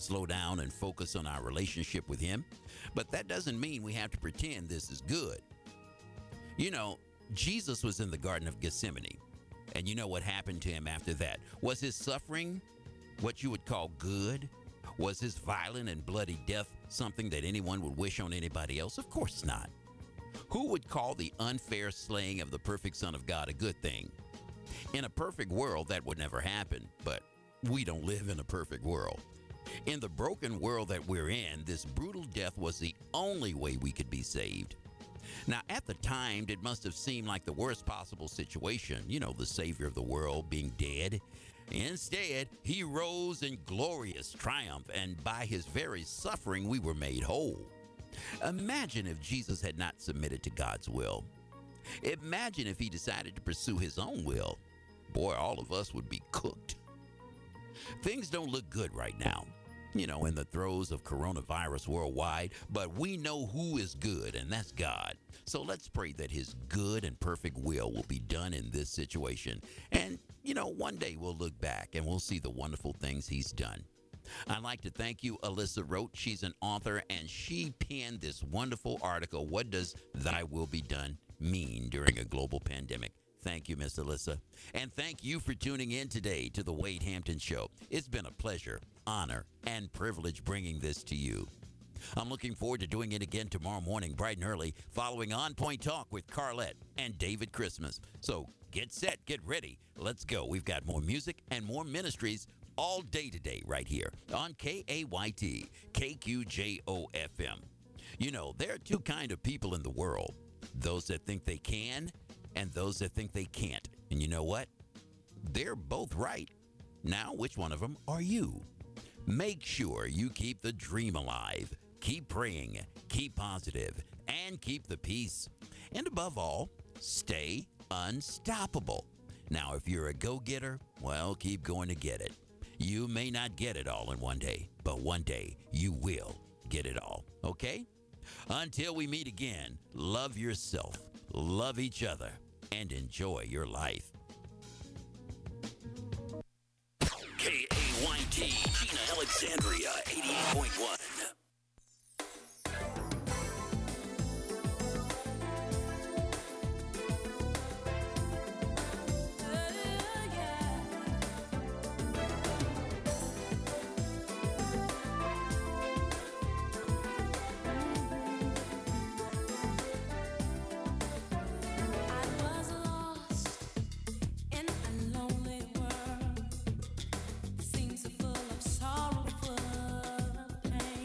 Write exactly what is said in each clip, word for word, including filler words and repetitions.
slow down and focus on our relationship with Him. But that doesn't mean we have to pretend this is good. You know, Jesus was in the Garden of Gethsemane. And you know what happened to him after that? Was his suffering what you would call good? Was his violent and bloody death something that anyone would wish on anybody else? Of course not. Who would call the unfair slaying of the perfect Son of God a good thing? In a perfect world, that would never happen, but we don't live in a perfect world. In the broken world that we're in, this brutal death was the only way we could be saved. Now, at the time, it must have seemed like the worst possible situation, you know, the Savior of the world being dead. Instead, he rose in glorious triumph, and by his very suffering, we were made whole. Imagine if Jesus had not submitted to God's will. Imagine if he decided to pursue his own will. Boy, all of us would be cooked. Things don't look good right now, you know, in the throes of coronavirus worldwide, but we know who is good, and that's God. So let's pray that his good and perfect will will be done in this situation. And, you know, one day we'll look back and we'll see the wonderful things he's done. I'd like to thank you, Alyssa Roach. She's an author, and she penned this wonderful article, What Does Thy Will Be Done Mean During a Global Pandemic? Thank you, Miss Alyssa. And thank you for tuning in today to the Wade Hampton Show. It's been a pleasure, honor, and privilege bringing this to you. I'm looking forward to doing it again tomorrow morning, bright and early, following On Point Talk with Carlette and David Christmas. So get set, get ready. Let's go. We've got more music and more ministries all day today right here on K A Y T, K Q J O F M. You know, there are two kind of people in the world, those that think they can and those that think they can't. And you know what? They're both right. Now, which one of them are you? Make sure you keep the dream alive. Keep praying, keep positive, and keep the peace. And above all, stay unstoppable. Now, if you're a go-getter, well, keep going to get it. You may not get it all in one day, but one day you will get it all, okay? Until we meet again, love yourself, love each other, and enjoy your life. K A Y T, Gina Alexandria, eighty-eight point one. Seems so full of sorrow, full of pain.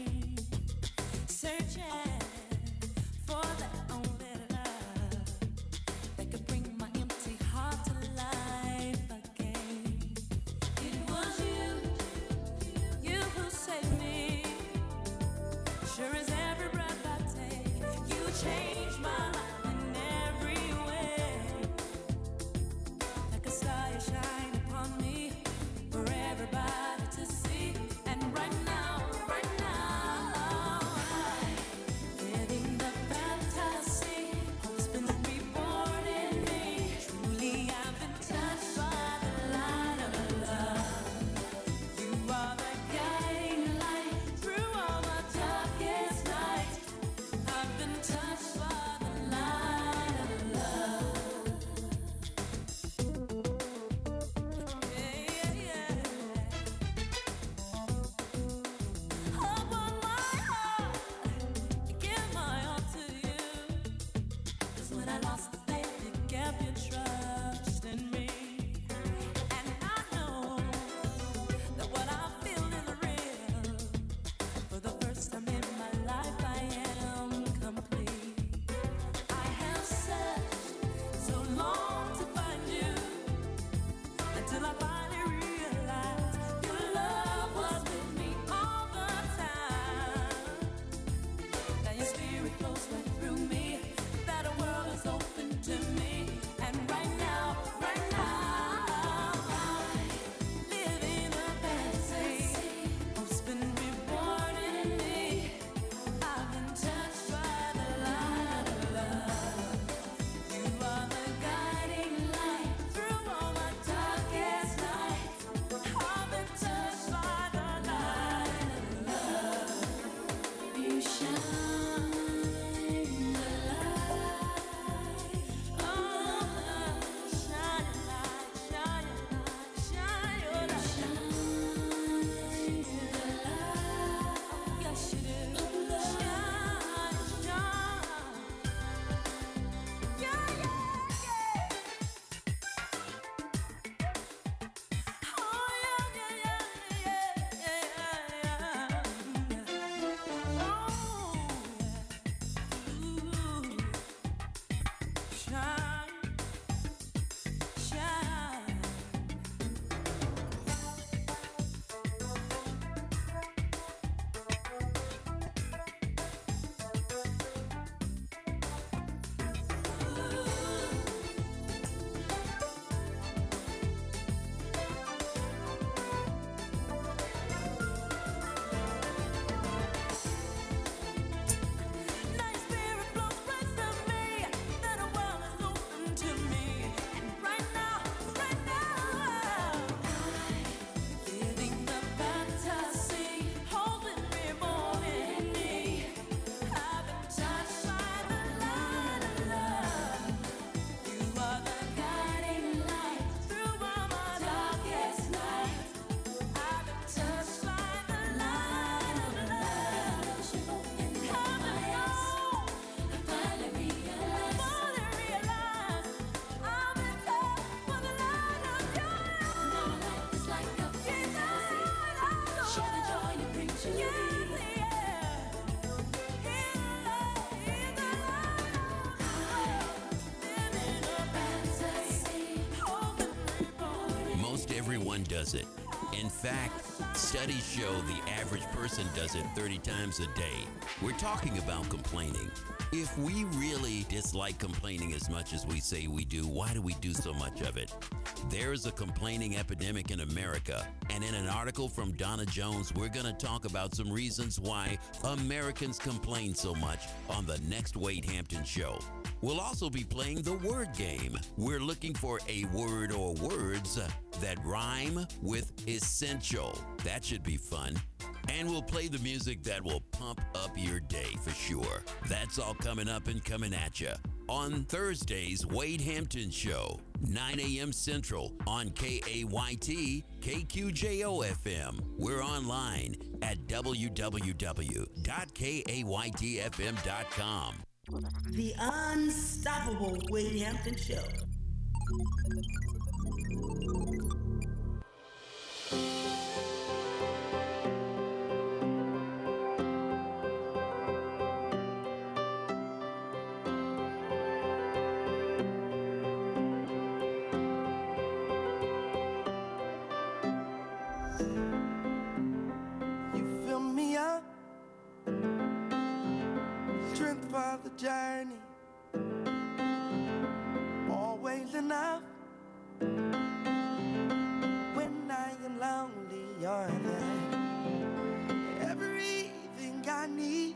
everyone does it. In fact, studies show the average person does it thirty times a day. We're talking about complaining. If we really dislike complaining as much as we say we do, why do we do so much of it? There's a complaining epidemic in America, and in an article from Donna Jones, we're going to talk about some reasons why Americans complain so much on the next Wade Hampton Show. We'll also be playing the word game. We're looking for a word or words that rhyme with essential. That should be fun. And we'll play the music that will pump up your day for sure. That's all coming up and coming at you on Thursday's Wade Hampton Show, nine a.m. Central on K A Y T, K Q J O F M. We're online at w w w dot k a y t f m dot com. The unstoppable Wade Hampton Show. You fill me up, strength for the journey, always enough. When I am lonely, you're there. Everything I need,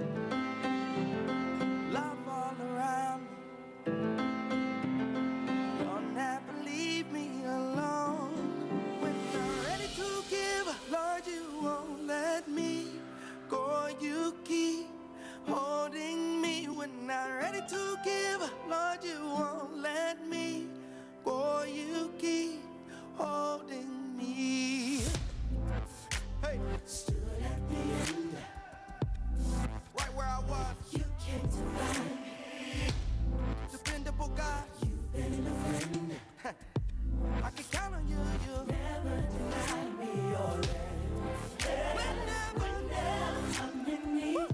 love all around me. You'll never leave me alone. When I'm ready to give, Lord, you won't let me go. You keep holding me. When I'm ready to give, Lord, you won't let me go. You keep holding me. Hey, stood at the end, right where I was. You came to find me. Dependable God, you've been a friend. I can count on you. You never deny me already. Whenever, whenever I'm in need,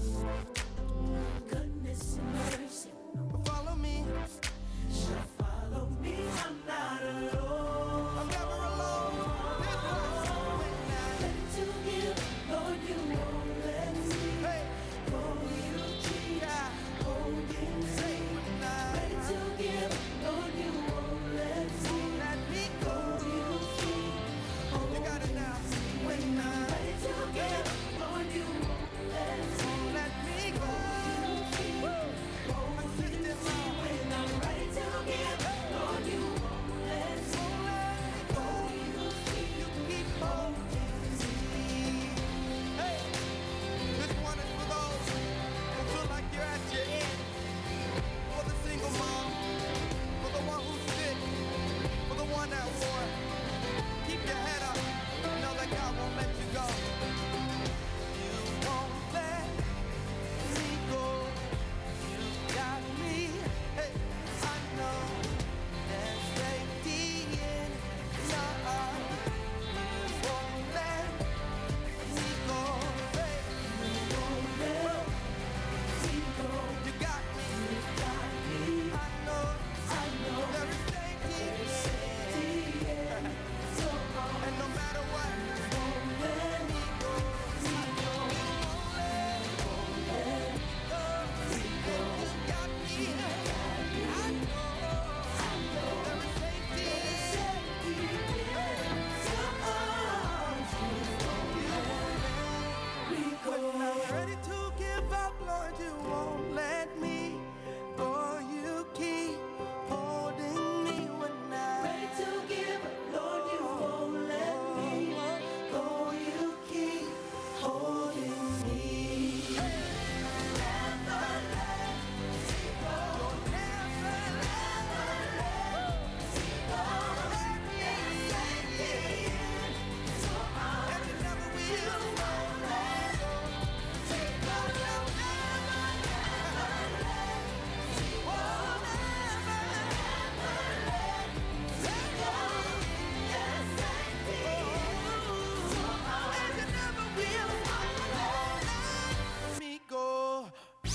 goodness and mercy will follow me. Shall follow me. I'm not alone. I'm never alone. This was when I ready to give. Lord, you won't let me. Hey, oh, you keep yeah. holding me. Say when I ready to give. Lord, you won't let me. Let me go. You keep holding me. You got it now. When I'm ready to give. Lord, you won't let me. Let me go. You keep holding me. When I'm ready to give. Lord, you won't let me. Let me go. You keep, you keep holding me. Hey, this one is for those who feel like you're at your end. For the single mom, for the one who's sick, for the one at war. Keep your head up. Know that God won't let you go. You won't let me go. You got me. Hey, I know there's safety in your arms. You won't let me go. Hey, you won't let me go. You got me. You got me. I know. I know there is safety in your arms. And no matter what, you won't let me go. I know you won't let me go. And you got me. I know. I know there is safety in your arms. You won't let me go. When I'm ready to give up, Lord, you won't let me go. You keep holding me when I'm ready to give up, Lord, you won't let me go. You keep holding me. Never let me go. Never, never let me go. Let me safety in your arms. And you never will. You won't let me go. You'll never, never let me go. Never, never let me go. Yes, safety in your arms. And you never will. Let me go.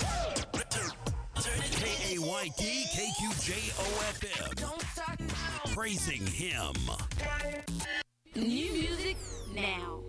K A Y T, K Q J O F M. Praising him. New music now.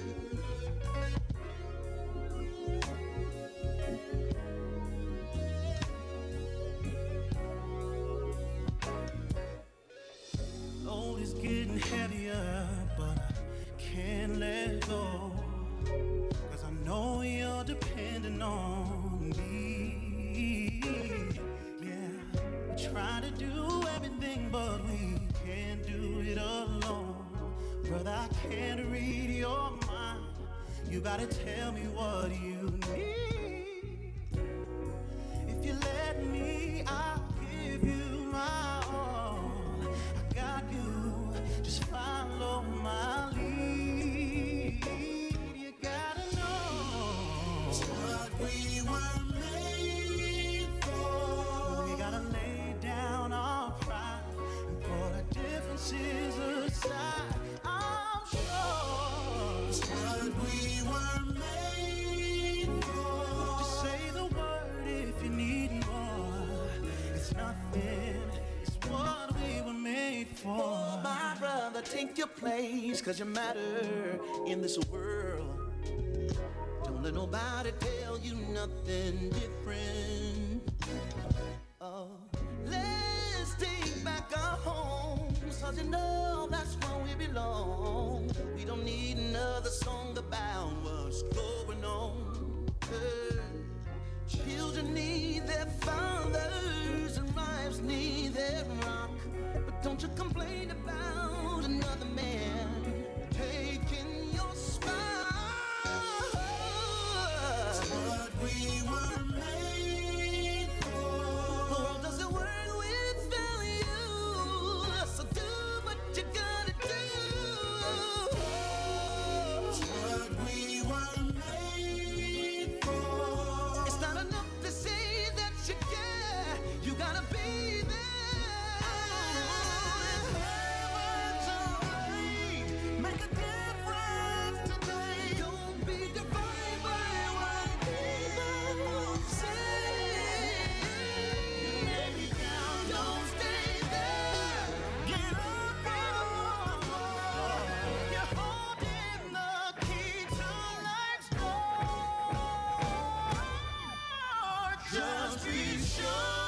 Load is getting heavier, but I can't let go. Cause I know you're depending on me. Yeah, we try to do everything, but we can't do it alone. Brother, I can't read your mind. You gotta tell me what you need. If you let me, I'll give you my all. I got you, just follow my lead. You gotta know it's what we were made for. We gotta lay down our pride and put our differences aside. I'm sure it's what we were made for. Just say the word if you need more. It's nothing, it's what we were made for. Oh, my brother, take your place, cause you matter in this world. Don't let nobody tell you nothing different. Oh, let's take back our homes, cause you know that's where we belong. We don't need another song about what's going on. Hey, children need their fathers and wives need their rock. But don't you complain about another man taking your spot. It's what we were made for. The world doesn't work without you, so do what you gotta do. It's what we were made for. It's not enough to say that you care, you gotta be there. Heaven's alright, make a difference today. Don't be defined by what people say. Maybe down, don't stay there. Get up on the floor. You're holding the key to life's door. Just be sure